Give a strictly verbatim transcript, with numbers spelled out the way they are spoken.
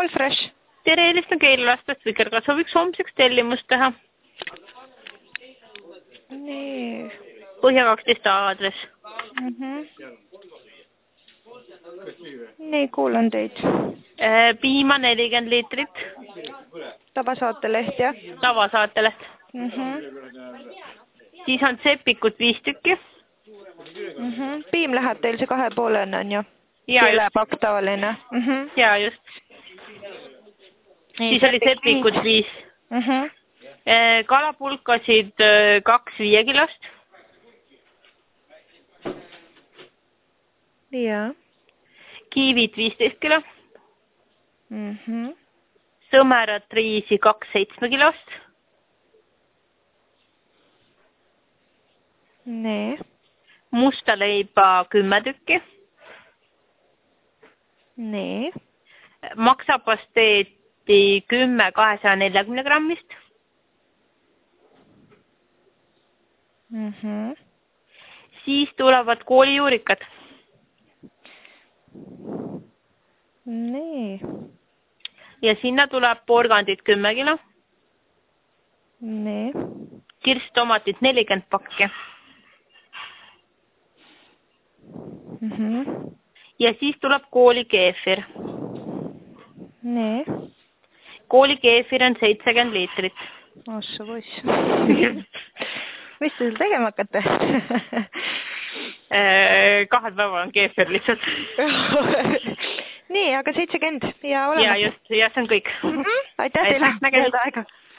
All fresh. Tere, helistan Keilulastest Viker, kas sooviks homseks tellimust teha? Nii. Põhja kaksteist aadres. Mhm. Nii, kuulan teid. Piima nelikümmend liitrit. Tavasaateleht, jah? Tavasaateleht. Mhm. Siis on sepikut viis tükki. Mhm. Piim läheb teil see kahe poolene on ju? Ja Keelepakk tavaline. Mhm. Ja just. Siis oli sepikut viis. Mhm. Kalapulkasid kaks viiekilost. Ja. Kiivit viisteist kilo. Mhm. Sõmerat riisi kaks seitsmekilost. Nee. Musta leiba kümme tükki. Nee. Maksapasteeti kümme kahesaja neljakümne grammist. Mhm. Siis tulevad koolijuurikad. Nee. Ja sinna tuleb porgandit kümme kilo. Nee. Kirstomatit nelikümmend pakki. Mhm. Ja siis tuleb koolikeefir. Nee. Koolikeefir on seitsekümmend liitrit. Ossa poiss. Mis te seal tegema hakkate? Kahel päeval on keefir lihtsalt. Nii, aga seitsekümmend ja olemas. Ja just, ja see on kõik. Mm-hmm. Aitäh teile. Nägemist.